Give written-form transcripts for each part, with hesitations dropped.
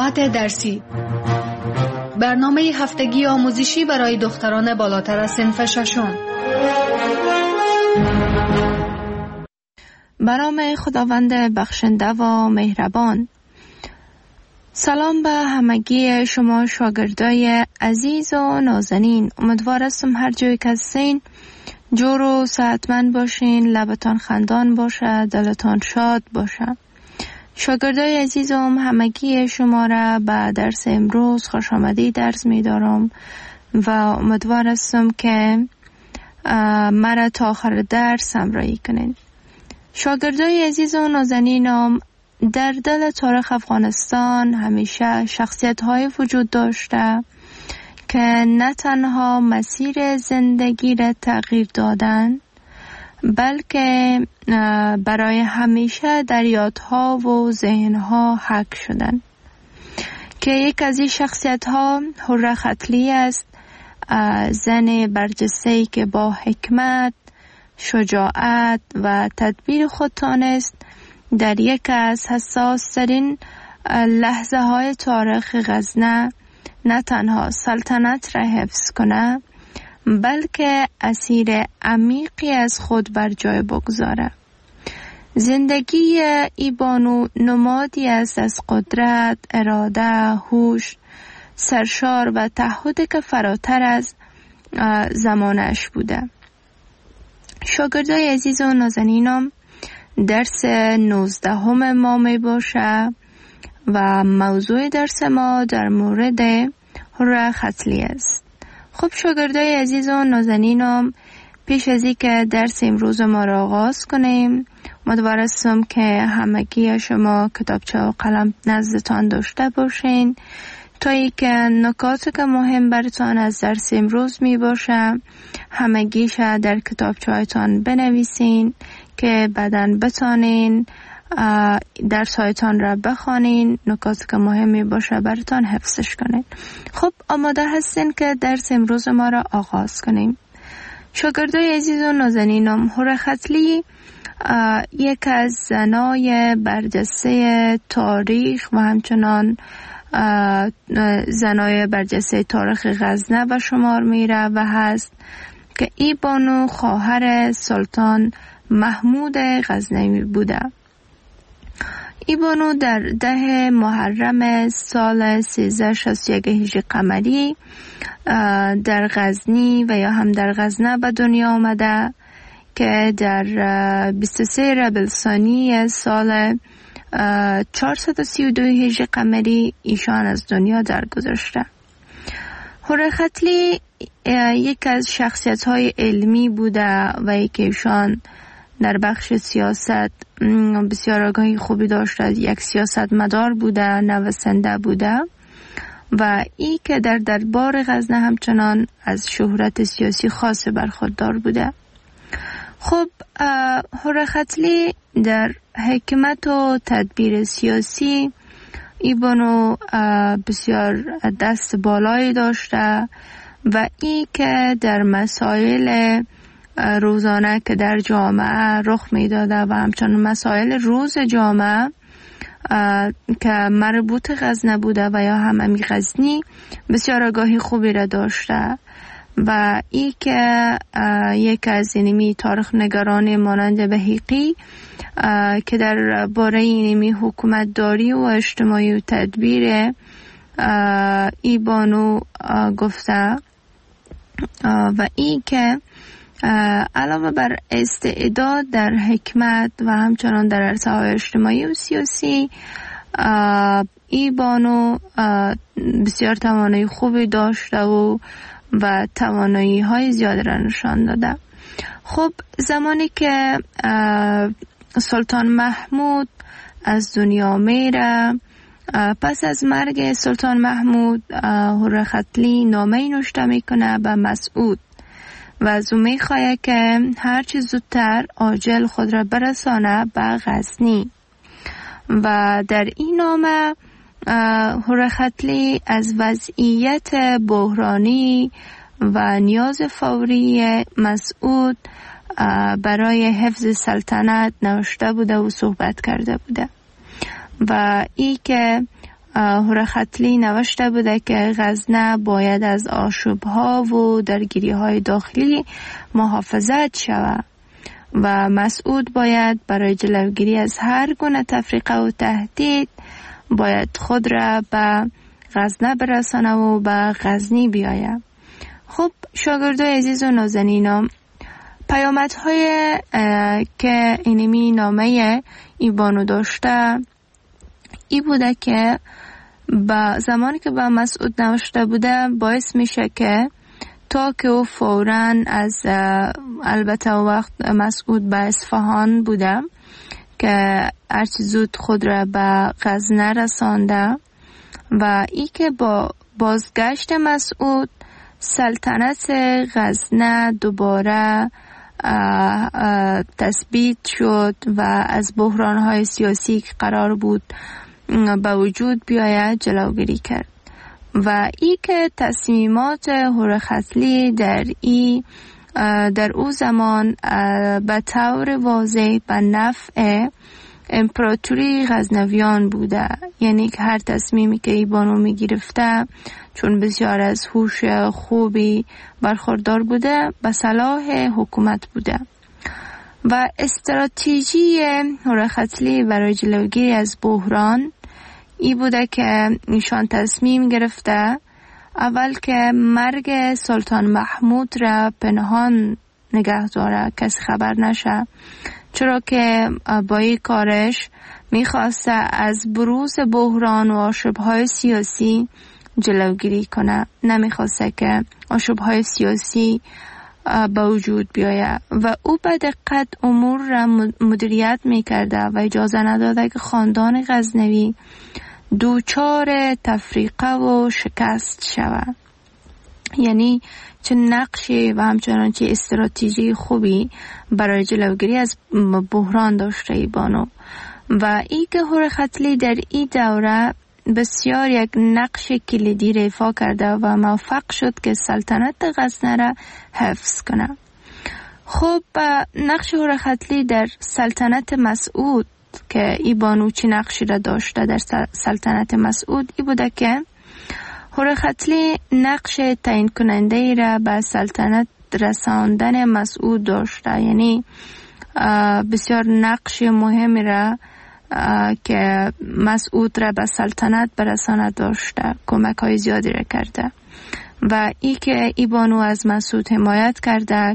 ساعت درسی، برنامه هفتگی آموزشی برای دختران بالاتر از صنف ششم. به نام خداوند بخشنده و مهربان. سلام به همگی شما شاگردای عزیز و نازنین. امیدوار هستم هر جایی که هستین جور و صحتمند باشین، لبتان خندان باشه، دلتان شاد باشه. شاگردای عزیزم، همگی شما را به درس امروز خوش آمدید درس می دارم و امیدوار هستم که مرا تا آخر درس همراهی کنین. شاگردای عزیز و نازنینم، در دل تاریخ افغانستان همیشه شخصیت های وجود داشته که نه تنها مسیر زندگی را تغییر دادن، بلکه برای همیشه در یادها و ذهنها حک شدن. که یک از این شخصیت ها حره ختلی است، زن برجسته‌ای که با حکمت، شجاعت و تدبیر خود تانست در یک از حساس ترین لحظه های تاریخ غزنه نه تنها سلطنت را حفظ کنه، بلکه اسیر عمیقی از خود بر جای بگذاره. زندگی ای بانو نمادی است از قدرت، اراده، هوش، سرشار و تعهدی که فراتر از زمانش بوده. شاگردای عزیز و نازنینم، درس 19 ما می باشه و موضوع درس ما در مورد حره ختلی است. خب شاگردای عزیز و نازنینم، پیش از اینکه درس امروز ما را آغاز کنیم، امیدوار هستم که همگی شما کتابچه و قلم نزدتان داشته باشین تا اینکه نکاتی که مهم براتان از درس امروز می باشه همگیش در کتابچه هایتان بنویسین که بعداً بتانین درس هایتان را بخوانین، نکاتی که مهمی باشه براتان حفظش کنین. خب آماده هستین که درس امروز ما را آغاز کنیم. شاگردای عزیز و نازنینم، حره ختلی یک از زنای برجسته تاریخ و همچنان زنای برجسته تاریخ غزنه به شمار میره و هست که ای بانو خواهر سلطان محمود غزنوی بوده. ای بانو در 10 محرم سال 1361 هجری قمری در غزنی و یا هم در غزنه به دنیا آمده که در 23 ربیع الثانی سال 432 هجری قمری ایشان از دنیا درگذشته. حره ختلی یک از شخصیت‌های علمی بوده و یک ایشان در بخش سیاست بسیار آگاهی خوبی داشته، یک سیاستمدار بوده، نویسنده بوده و ای که در دربار غزنه همچنان از شهرت سیاسی خاص برخوردار بوده. خب حره ختلی در حکمت و تدبیر سیاسی ای بانو بسیار دست بالایی داشته و ای که در مسائل روزانه که در جامعه رخ می داده و همچنان مسائل روز جامعه که مربوط غزنه بوده و یا هممی غزنی بسیار آگاهی خوبی را داشته و ای که یک از اینمی تاریخ نگاران مانند بهیقی که در باره اینمی حکومت داری و اجتماعی و تدبیر ای بانو گفته و ای که علاوه بر استعداد در حکمت و همچنان در عرصه‌های اجتماعی و سیاسی ای بانو بسیار توانایی خوبی داشته و توانایی های زیاد را نشان داده. خب زمانی که سلطان محمود از دنیا میره، پس از مرگ سلطان محمود حره ختلی نامه نوشته میکنه به مسعود و از او میخواه که هرچی زودتر عاجل خود را برسانه به غزنی و در این نامه حره ختلی از وضعیت بحرانی و نیاز فوری مسعود برای حفظ سلطنت نوشته بوده و صحبت کرده بوده و ای که هورختلی نوشته بوده که غزنه باید از آشوب‌ها و درگیری‌های داخلی محافظت شود و مسعود باید برای جلوگیری از هر گونه تفریقه و تهدید باید خود را به غزنه برسانه و به غزنی بیاید. خب شاگردای عزیز و نازنینم، پیامدهای که اینمی نامه ای بانو داشته ای بوده که با زمانی که با مسعود نوشته بوده باعث میشه که تا که او فوراً از البته وقت مسعود به اصفهان بوده که هرچی زود خود را به غزنه رسانده و ای که با بازگشت مسعود سلطنت غزنه دوباره تثبیت شد و از بحران‌های سیاسی که قرار بود به وجود بیاید جلوگیری کرد و ای که تصمیمات هورختلی در او زمان به طور واضح به نفع امپراتوری غزنویان بوده، یعنی که هر تصمیمی که ای بانو می گرفته چون بسیار از هوش خوبی برخوردار بوده به صلاح حکومت بوده و استراتژی هورختلی برای جلوگیری از بحران ای بوده که ایشان تصمیم گرفته اول که مرگ سلطان محمود را پنهان نگه داره، کسی خبر نشه، چرا که با این کارش میخواسته از بروز بحران و آشوب‌های سیاسی جلوگیری کنه، نمیخواسته که آشوب‌های سیاسی به وجود بیاید و او به دقت امور را مدیریت میکرده و اجازه نداده که خاندان غزنوی دوچار تفریقه و شکست شود. یعنی چه نقشی و همچنان چه استراتژی خوبی برای جلوگیری از بحران داشته ای بانو و ای که هورختلی در این دوره بسیار یک نقش کلیدی را ایفا کرده و موفق شد که سلطنت غزنه را حفظ کنه. خب نقش هورختلی در سلطنت مسعود که ای بانو چی نقشی را داشته در سلطنت مسعود ای بوده که هورختلی نقش تعیین کننده ای را به سلطنت رساندن مسعود داشته، یعنی بسیار نقش مهمی را که مسعود را به سلطنت برسانه داشته، کمک های زیادی را کرده و ای که ای بانو از مسعود حمایت کرده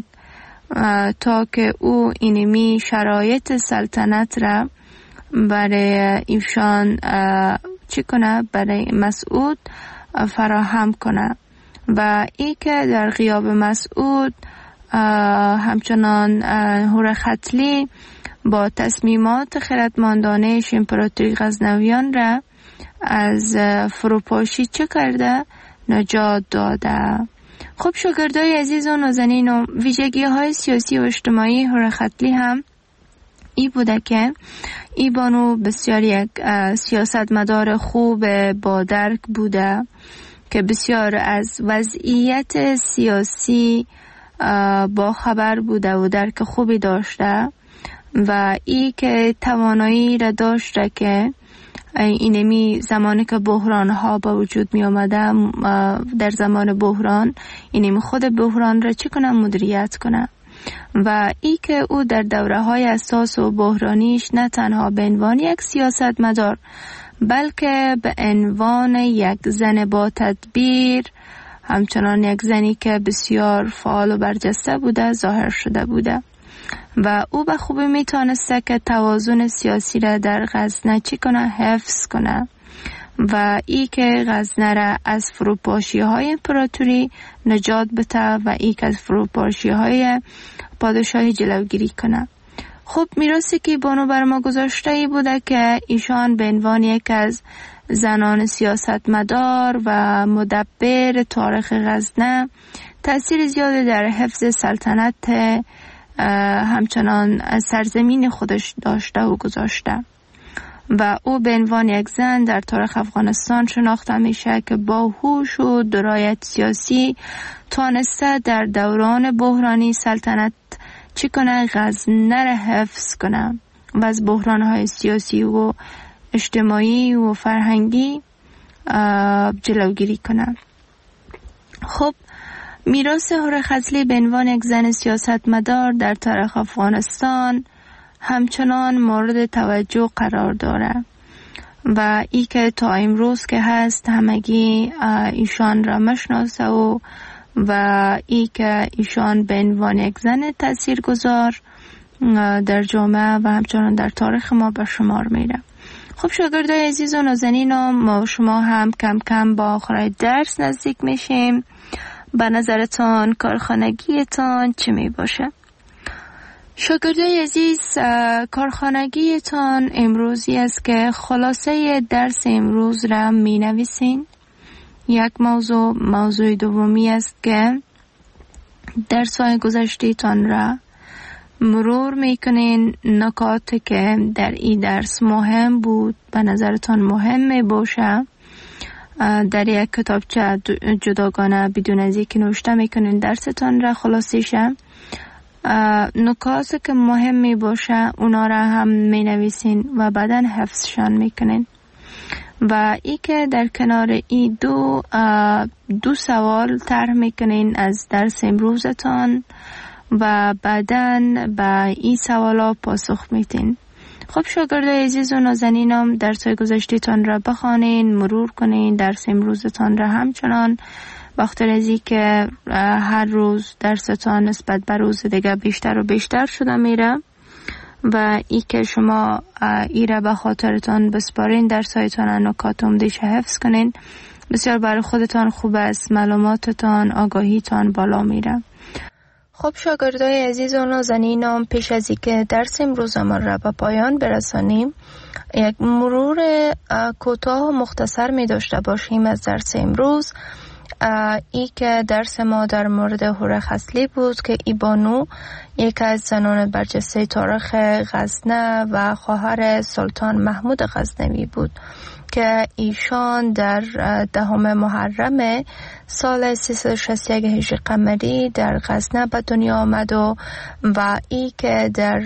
تا که او اینمی شرایط سلطنت را برای ایشان چی کنه، برای مسعود فراهم کنه و ای که در غیاب مسعود همچنان هورختلی با تصمیمات خردمندانه امپراتوری غزنویان را از فروپاشی چه کرده؟ نجات داده. خب شاگردای عزیز و نازنین، و ویژگی های سیاسی و اجتماعی هورختلی هم ای بوده که ای بانو بسیار یک سیاستمدار خوب با درک بوده که بسیار از وضعیت سیاسی با خبر بوده و درک خوبی داشته و ای که توانایی را داشته که اینمی زمانی که بحران ها با وجود می آمده در زمان بحران اینمی خود بحران را چی کنه، مدیریت کنه و ای که او در دوره های اساس و بحرانیش نه تنها به عنوان یک سیاستمدار بلکه به عنوان یک زن با تدبیر، همچنان یک زنی که بسیار فعال و برجسته بوده ظاهر شده بوده و او به خوبی میتونسته که توازن سیاسی را در غزنه چی کنه، حفظ کنه و ای که غزنه را از فروپاشی های امپراتوری نجات بده و ای که از فروپاشی های پادشاهی جلوگیری کنه. خب میراثی که بانو بر ما گذاشته ای بوده که ایشان به عنوان یک از زنان سیاستمدار و مدبر تاریخ غزنه تأثیر زیادی در حفظ سلطنت همچنان سرزمین خودش داشته و گذاشته و او به عنوان یک زن در تاریخ افغانستان شناخته میشه که با هوش و درایت سیاسی توانسته در دوران بحرانی سلطنت چی کنه، غزنه را حفظ کنه و از بحرانهای سیاسی و اجتماعی و فرهنگی جلوگیری کنه. خب میراث هوره خضلی به عنوان یک زن سیاستمدار در تاریخ افغانستان همچنان مورد توجه قرار داره و ای که تا امروز که هست همگی ایشان را مشناسه و ای که ایشان به عنوان یک زن تاثیرگذار در جامعه و همچنان در تاریخ ما به شمار میره. خب شاگردای عزیز و نازنینم، ما شما هم کم کم با آخر درس نزدیک میشیم. به نظرتان کارخانگیتان چی می باشه؟ شاگردای عزیز، کارخانگیتان امروزی است که خلاصه درس امروز را می نویسین. یک موضوع دومی است که درس‌های گذشته‌تان را مرور میکنین. نکاتی که در این درس مهم بود به نظرتان مهم می باشه در یک کتابچه جداگانه بدون از اینکه نوشته میکنین درستان را خلاصه شه. نکاتی که مهم می باشه اونا را هم می نویسین و بعدا حفظشان میکنین. و ای که در کنار این دو سوال طرح میکنین از درس امروزتان و بعداً به این سوالا پاسخ میتین. خب شاگردای عزیز و نازنینم، درس‌های گذشته‌تان را بخوانین، مرور کنین، درس امروزتان را همچنان بخاطر از اینکه هر روز درستان نسبت به روز دیگه بیشتر و بیشتر شده میره و ای که شما ای را به خاطرتان بسپارین، درس‌هایتان نکات عمده‌اش حفظ کنین، بسیار برای خودتان خوب است، معلوماتتان، آگاهیتان بالا میره. خب شاگردای عزیز و نازنینم، پیش از اینکه درس امروز ما را به پایان برسانیم، یک مرور کوتاه و مختصر می داشته باشیم از درس امروز. ای که درس ما در مورد هوره خضلی بود که ای بانو یک از زنان برجسته تاریخ غزنه و خواهر سلطان محمود غزنوی بود که ایشان در 10 محرم سال 361 هجری قمری در غزنه به دنیا آمد و ای که در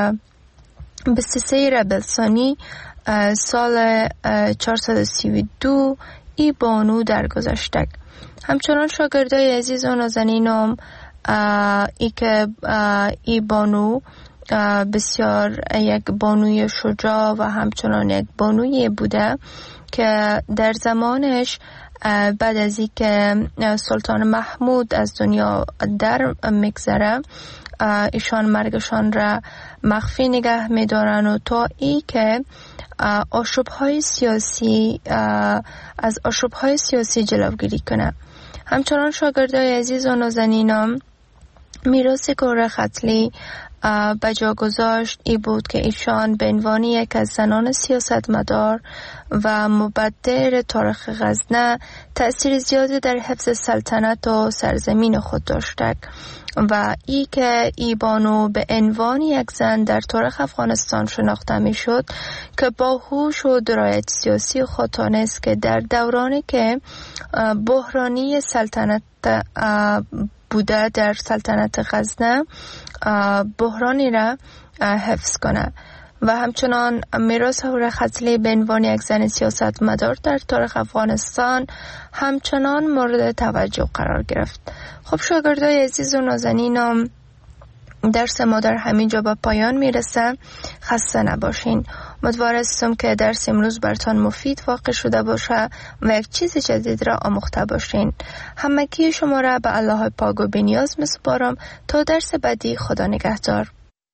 23 ربیع الثانی سال 432 ای بانو درگذشت. همچنان شاگردای عزیز و نازنینم، ای که ای بانو بسیار یک بانوی شجاع و همچنان یک بانوی بوده که در زمانش بعد از اینکه سلطان محمود از دنیا در میگذره، ایشان مرگشان را مخفی نگه میدارن و تا ای که آشوب‌های سیاسی از آشوب‌های سیاسی جلوگیری کنه. همچنان شاگردای عزیز و نازنینم، میراث هوره خضلی به جا گذاشت ای بود که ایشان به عنوان یک از زنان سیاستمدار و مبدر تاریخ غزنه تأثیر زیادی در حفظ سلطنت و سرزمین خود داشته و ای که ای بانو به عنوان یک زن در تاریخ افغانستان شناخته می شد که با هوش و درایت سیاسی خود تانست که در دورانی که بحرانی سلطنت بوده در سلطنت غزنه بحرانی را حفظ کنه و همچنان میراث هوره خضلی به عنوان یک زن سیاستمدار در تاریخ افغانستان همچنان مورد توجه قرار گرفت. خب شاگردای عزیز و نازنینم، درس ما در همین جا به پایان میرسه. خسته نباشین. امیدوارم که درس امروز براتون مفید واقع شده باشه و یک چیز جدید را آموخته باشین. همگی شما را به الله پاک و بی‌نیاز میسپارم تا درس بعدی. خدا نگهدار.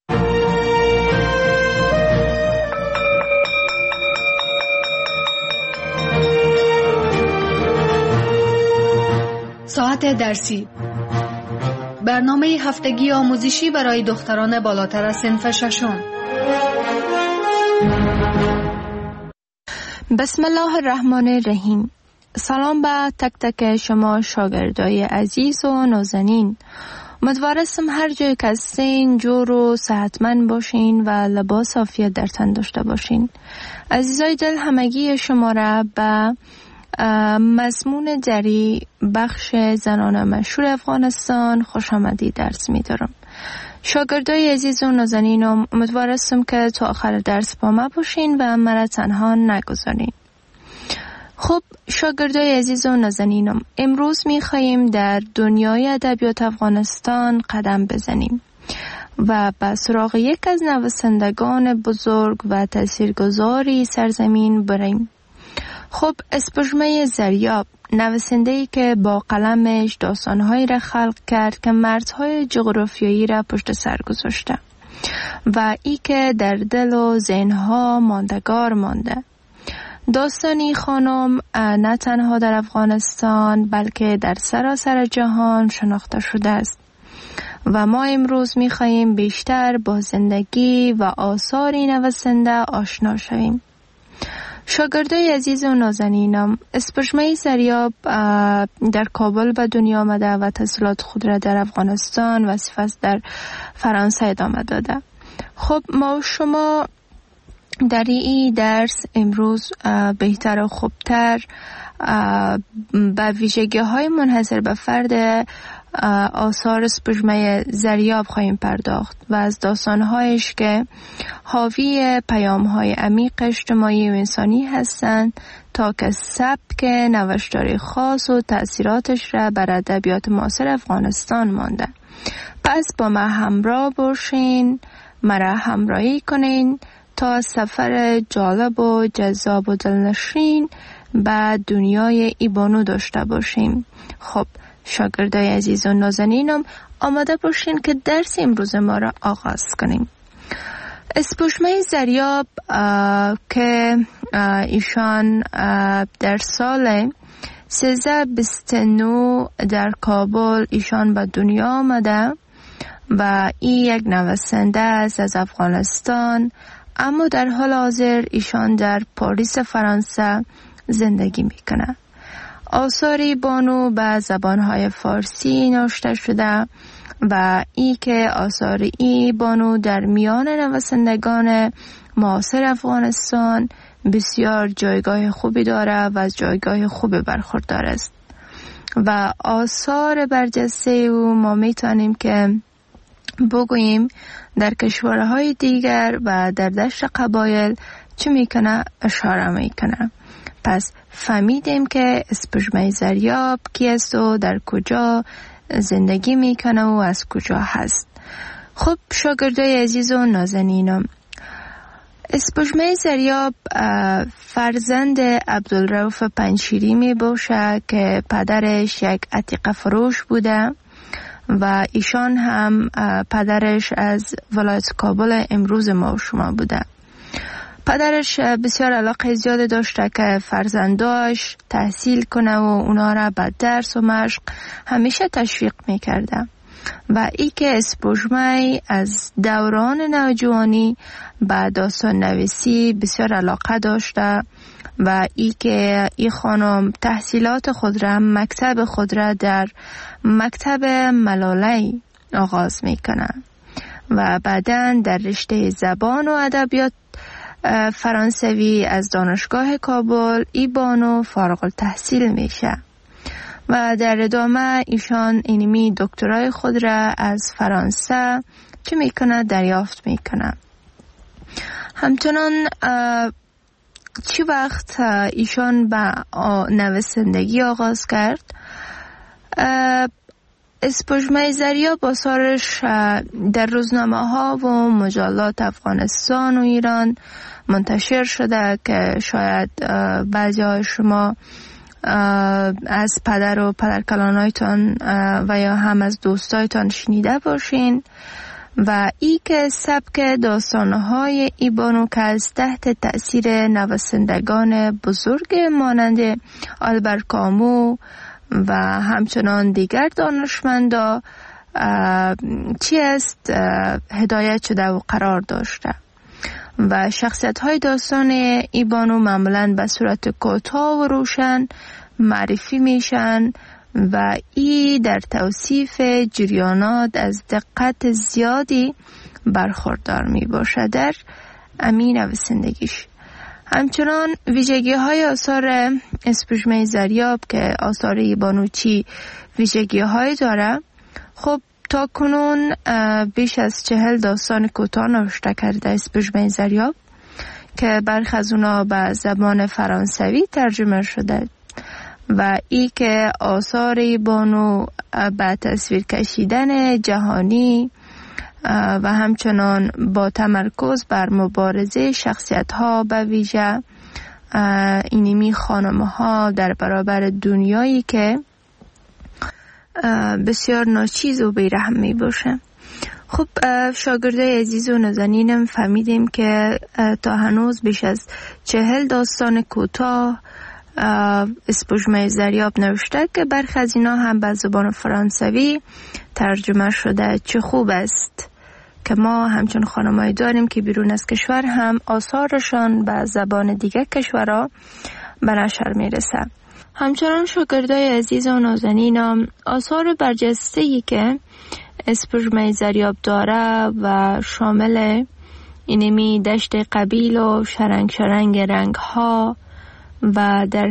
ساعت درسی، برنامه هفتگی آموزشی برای دختران بالاتر از صنف ششم. بسم الله الرحمن الرحیم. سلام به تک تک شما شاگردای عزیز و نازنین. امیدوارم هر جای که هستین جور و صحتمند باشین و لباس عافیت در تن داشته باشین. عزیزای دل، همگی شما را به مضمون جری بخش زنان مشهور افغانستان خوش آمدی درس می دارم. شاگردای عزیز و نازنینم، امیدوارم که تا آخر درس با ما باشین و مرا تنها نگذارین. خب شاگردای عزیز و نازنینم، امروز می‌خواهیم در دنیای ادبیات افغانستان قدم بزنیم و به سراغ یک از نویسندگان بزرگ و تاثیرگذاری سرزمین بریم. خب اسپوژمه زریاب، نویسنده‌ای که با قلمش داستان‌هایی را خلق کرد که مرزهای جغرافیایی را پشت سر گذاشته و ای که در دل و ذهن‌ها ماندگار مانده. داستانی خانم نه تنها در افغانستان بلکه در سراسر جهان شناخته شده است و ما امروز می‌خواهیم بیشتر با زندگی و آثار این نویسنده آشنا شویم. شاگردای عزیز و نازنینم، اسپوژمه زریاب در کابل به دنیا آمده و تحصیلات خود را در افغانستان و سپس در فرانسه ادامه داده. خب ما و شما در این درس امروز بهتر و خوبتر به ویژگی‌های منحصر به فرد آثار اسپوژمه زریاب خواهیم پرداخت و از داستان‌هایش که حاوی پیام‌های عمیق اجتماعی و انسانی هستند تا که سبک نوشتاری خاص و تأثیراتش را بر ادبیات معاصر افغانستان مانده. پس با ما همراه باشین، مرا همراهی کنین تا سفر جالب و جذاب و دلنشین به دنیای ای بانو داشته باشیم. خب شاگردای عزیز و نازنینم، آماده باشین که درس امروز ما را آغاز کنیم. اسپوژمه زریاب که ایشان در سال 1329 در کابل ایشان به دنیا آمده و این یک نویسنده است از افغانستان، اما در حال حاضر ایشان در پاریس فرانسه زندگی میکنه. آثاری بانو به زبانهای فارسی نوشته شده و ای که آثار ای بانو در میان نویسندگان معاصر افغانستان بسیار جایگاه خوبی داره و از جایگاه خوبی برخوردار است و آثار برجسته او ما میتونیم که بگوییم در کشورهای دیگر و در دشت قبایل چه میکنه اشاره میکنه. پس فهمیدیم که اسپوژمه زریاب کی است و در کجا زندگی میکنه و از کجا هست. خب شاگردای عزیز و نازنینم، اسپوژمه زریاب فرزند عبدالرؤوف پنجشیری می باشه که پدرش یک عتیقه فروش بوده و ایشان هم پدرش از ولایت کابل امروز ما و شما بوده. پدرش بسیار علاقه زیاد داشته که فرزنداش تحصیل کنه و اونا را به درس و مشق همیشه تشویق میکرده و ای که اسپوژمه از دوران نوجوانی به داستان نویسی بسیار علاقه داشته و ای که ای خانم تحصیلات خود را، مکتب خود را در مکتب ملاله آغاز میکنه و بعداً در رشته زبان و ادبیات فرانسوی از دانشگاه کابل ای بانو فارغ التحصیل میشه و در ادامه ایشان اینمی دکترای خود را از فرانسه چه میکنه دریافت میکنه. همچنان چی وقت ایشان به نویسندگی آغاز کرد، اسپوژمه زریاب آثارش در روزنامه ها و مجلات افغانستان و ایران منتشر شده که شاید بعضی های شما از پدر و پدرکلانایتان و یا هم از دوستایتان شنیده باشین و ای که سبک داستانهای ای بانو که از تحت تأثیر نویسندگان بزرگ مانند آلبر کامو و همچنان دیگر دانشمندا چی است هدایت شده و قرار داشته و شخصیت های داستان ای بانو معمولاً به صورت کوتاه و روشن معرفی میشن و ای در توصیف جریانات از دقت زیادی برخوردار می باشه در امین نویسندگیش. همچنان ویژگی های آثار اسپوژمه زریاب که آثار ای بانو چی ویژگی های داره، خب تا کنون بیش از 40 داستان کوتاه نوشته کرده اسپوژمه زریاب که برخی از اونا به زبان فرانسوی ترجمه شده و ای که آثار بانو به تصویر کشیدن جهانی و همچنان با تمرکز بر مبارزه شخصیت ها به ویژه اینمی خانم ها در برابر دنیایی که بسیار ناچیز و بیرحم می باشه. خب شاگردای عزیز و نازنینم فهمیدیم که تا هنوز بیش از 40 داستان کوتاه اسپوژمه زریاب نوشته که برخی از اینا هم به زبان فرانسوی ترجمه شده. چه خوب است که ما همچون خانمایی داریم که بیرون از کشور هم آثارشان به زبان دیگه کشورها به نشر میرسه. همچنان شاگردای عزیز و نازنینم آثار برجسته‌ای که اسپوژمه زریاب داره و شامل اینمی دشت قبیل و شرنگ رنگ ها و در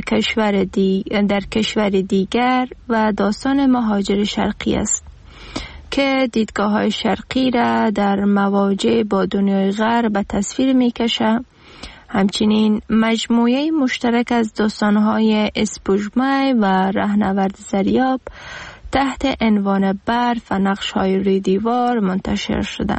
کشور دیگر و داستان مهاجر شرقی است که دیدگاه های شرقی را در مواجه با دنیای غرب به تصویر می کشه. همچنین مجموعه مشترک از داستان های اسپوژمه و رهنورد زریاب تحت عنوان برف و نقش های روی دیوار منتشر شده.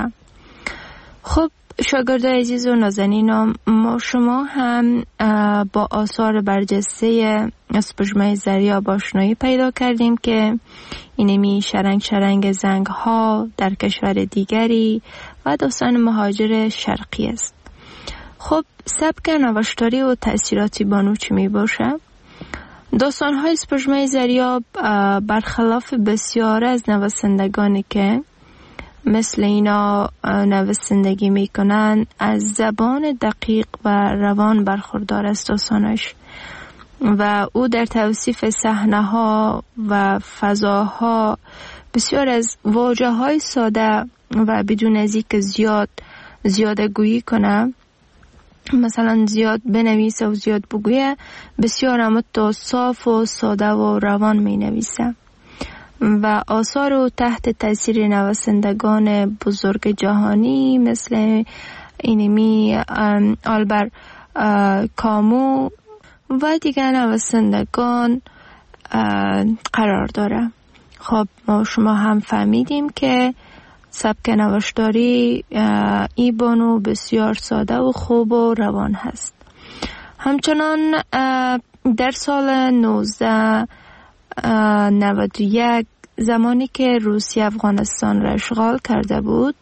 خب شاگردای عزیز و نازنینم، ما شما هم با آثار برجسته اسپوژمه زریاب آشنایی پیدا کردیم که اینمی شرنگ زنگ ها در کشور دیگری و داستان مهاجر شرقی است. خب سبک نوشتاری و تأثیراتی بانو چی می باشه؟ داستان های اسپوژمه زریاب برخلاف بسیار از نویسندگانی که مثل اینا نویسندگی میکنن از زبان دقیق و روان برخوردار است داستانش و او در توصیف صحنه ها و فضاها بسیار از واژه های ساده و بدون از اینکه زیاده گویی کنه، مثلا زیاد بنویسه و زیاد بگویه، بسیار اما صاف و ساده و روان می نویسه و آثار او تحت تاثیر نویسندگان بزرگ جهانی مثل اینمی آلبر کامو و دیگر نویسندگان قرار داره. خب ما شما هم فهمیدیم که سبک نوشتاری ای بانو بسیار ساده و خوب و روان هست. همچنان در سال 1991 زمانی که روسیه افغانستان را اشغال کرده بود،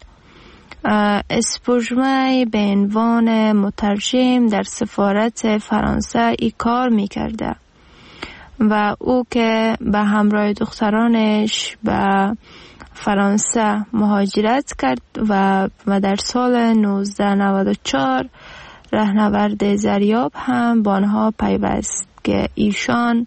اسپوژمه به عنوان مترجم در سفارت فرانسه ای کار می کرده و او که به همراه دخترانش به فرانسه مهاجرت کرد و در سال 1994 رهنورد زریاب هم با آنها پیوست که ایشان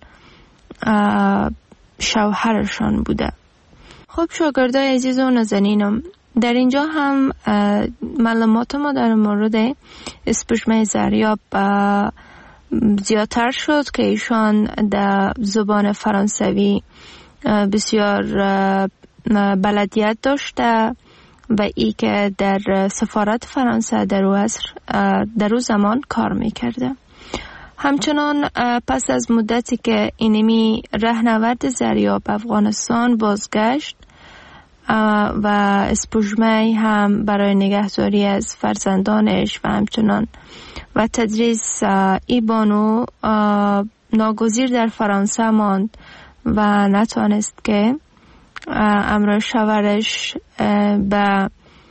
شوهرشان بوده. خب شاگردای عزیز و نازنینم، در اینجا هم معلومات ما در مورد اسپوژمه زریاب زیادتر شد که ایشان در زبان فرانسوی بسیار بلدیت داشته و ای که در سفارت فرانسه در او زمان کار میکرده. همچنان پس از مدتی که اینمی رهنورد زریاب افغانستان بازگشت و اسپوژمه هم برای نگهداری از فرزندانش و همچنان و تدریس ای بانو ناگزیر در فرانسه ماند و نتوانست که امرای شوهرش به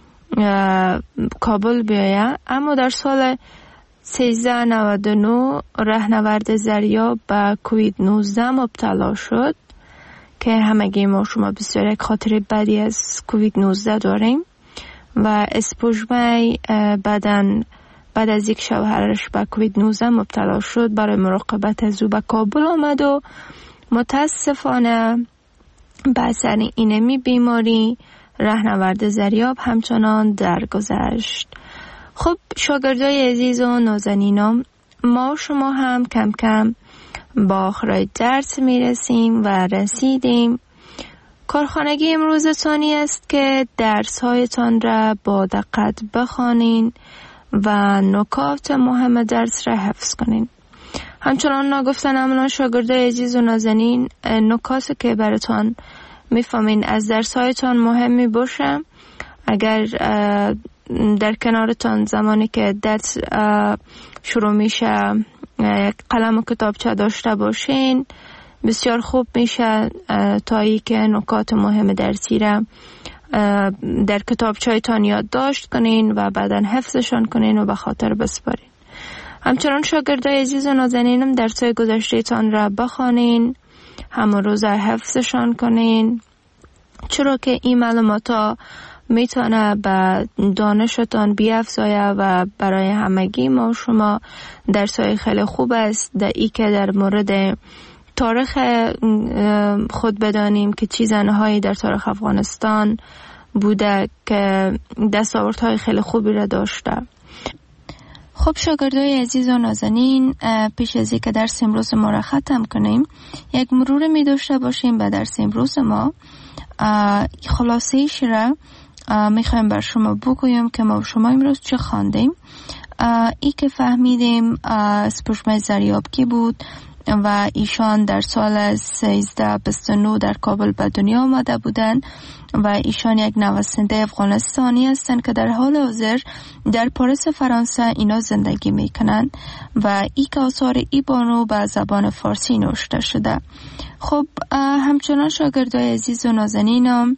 کابل بیاید. اما در سال 1399 رهنورد زریاب به کووید 19 مبتلا شد که همگی ما شما بسیار یک خاطر بدی از کووید 19 داریم و اسپوژمه بعد از یک شوهرش به کووید 19 مبتلا شد برای مراقبت از او به کابل آمد و متاسفانه به اثر اینمی بیماری رهنورد زریاب همچنان درگذشت. خب شاگردای عزیز و نازنینم، ما شما هم کم کم با آخرای درس میرسیم و رسیدیم. کارخانگی امروزتانی است که درس هایتان را با دقت بخوانین و نکات مهم درس را حفظ کنین. همچنان نگفتن امنا شاگردای عزیز و نازنین، نکاتی که براتون میفهمین از درسایتان مهمی باشه. اگر در کنارتان زمانی که درس شروع میشه یک قلم و کتابچه داشته باشین بسیار خوب میشه تا ای که نکات مهم درسی را در کتابچه‌تان یادداشت کنین و بعداً حفظشان کنین و به خاطر بسپارین. همچنان شاگردای عزیز و نازنینم درسای گذشته‌تان را بخوانین، همون روز حفظشان کنین، چرا که این معلومات میتونه به دانشتان بیافزایه و برای همگی ما و شما درسای خیلی خوب است. در ای که در مورد تاریخ خود بدانیم که چه زنهایی در تاریخ افغانستان بوده که دستاوردهای خیلی خوبی را داشته. خب شاگردای عزیز و نازنین، پیش از اینکه درس امروز ما را ختم کنیم یک مرور می داشته باشیم به درس امروز ما. خلاصه‌ایش را میخوایم بر شما بگویم که ما و شما امروز چه خواندیم. ای که فهمیدیم سپوږمۍ زریابکی بود و ایشان در سال 1329 در کابل به دنیا آمده بودند و ایشان یک نویسنده افغانستانی هستند که در حال حاضر در پاریس فرانسه اینا زندگی میکنند و ای که آثار ای بانو به زبان فارسی نوشته شده. خب همچنان شاگردای عزیز و نازنینم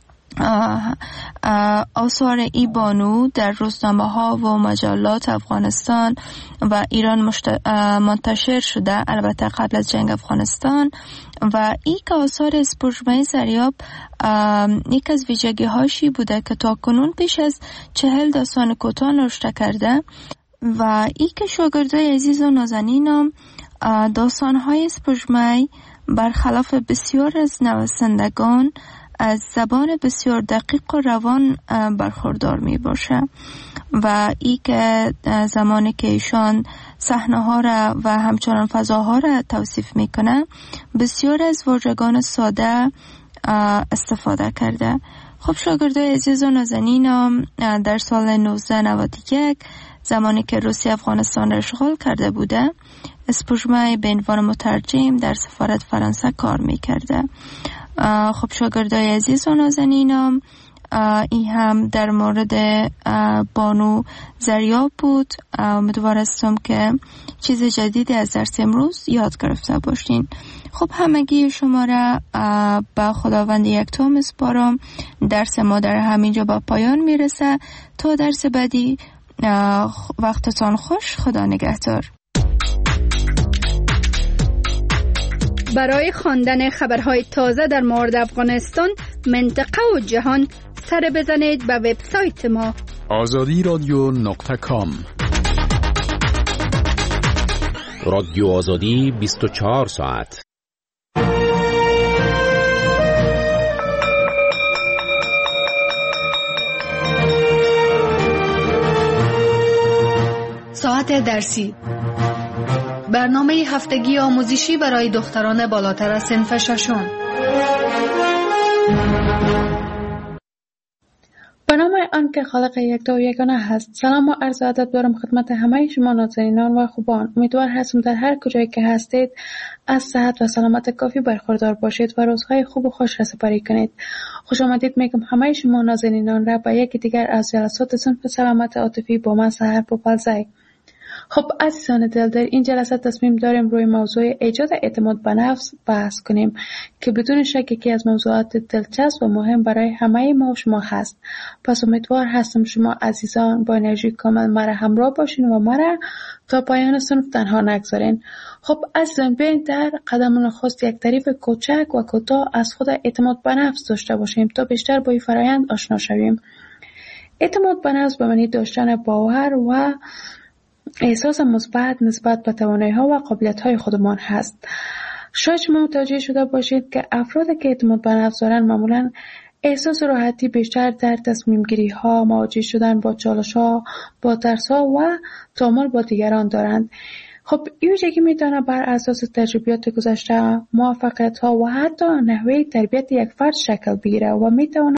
آثار ای بانو در روزنامه ها و مجلات افغانستان و ایران منتشر شده، البته قبل از جنگ افغانستان. و ای که آثار سپوږمۍ زریاب یک از ویژگی هاشی بوده که تا کنون پیش از 40 داستان کوتاه نوشته کرده و ای که شاگردای عزیز و نازنینم داستان های سپوږمۍ برخلاف بسیار از نویسندگان از زبان بسیار دقیق و روان برخوردار می باشه و ای که زمانی که ایشان صحنه ها را و همچنان فضاها را توصیف می کنه بسیار از واژگان ساده استفاده کرده. خب شاگردای عزیز و نازنینم در سال 1991 زمانی که روسیه افغانستان را اشغال کرده بوده سپوږمۍ به عنوان مترجم در سفارت فرانسه کار می کرده. خب شاگردای عزیز و نازنینم این هم در مورد بانو زریاب بود. امیدوار هستم که چیز جدیدی از درس امروز یاد گرفته باشین. خب همگی شما را به خداوند یکتا میسپارم. درس ما در همینجا به پایان میرسه. تا درس بعدی وقتتان خوش. خدا نگهدار. برای خواندن خبرهای تازه در مورد افغانستان، منطقه و جهان سر بزنید به وبسایت ما azadiradyo.com. رادیو آزادی 24 ساعت. ساعت درسی، برنامه هفتگی آموزشی برای دختران بالاتر از صنف ششم. به نام آن که خالق یکتا و یگانه هست. سلام و عرض ادب دارم خدمت همه شما نازنینان و خوبان. امیدوار هستم در هر کجایی که هستید از صحت و سلامت کافی برخوردار باشید و روزهای خوب و خوش را سپری کنید. خوش آمدید میگم همه شما نازنینان را به یکی دیگر از جلسات صنف سلامت عاطفی با من سحر پوپلزی. خب عزیزان دل، در این جلسه تصمیم داریم روی موضوع ایجاد اعتماد به نفس بحث کنیم که بدون شک یکی از موضوعات دلچسب و مهم برای همه ما و شما هست. پس امیدوار هستم شما عزیزان با انرژی کامل مرا همراه باشین و مرا تا پایان صنف تنها نگذارین. خب عزیزان بیاین در قدم نخست یک تعریف کوچک و کوتاه از خود اعتماد به نفس داشته باشیم تا بیشتر با این فرآیند آشنا شویم. اعتماد به نفس به معنی داشتن باور و احساس مثبت نسبت به توانایی‌ها و قابلیت‌های خودمان هست. شاید شما متوجه شده باشید که افرادی که اعتماد به نفس دارند معمولاً احساس راحتی بیشتر در تصمیم گیری‌ها، مواجه شدن با چالش‌ها، با ترس‌ها و تعامل با دیگران دارند. خب این ویژگی میتونه بر اساس تجربیات گذشته، موفقیت‌ها و حتی نحوه تربیت یک فرد شکل بگیره و میتونه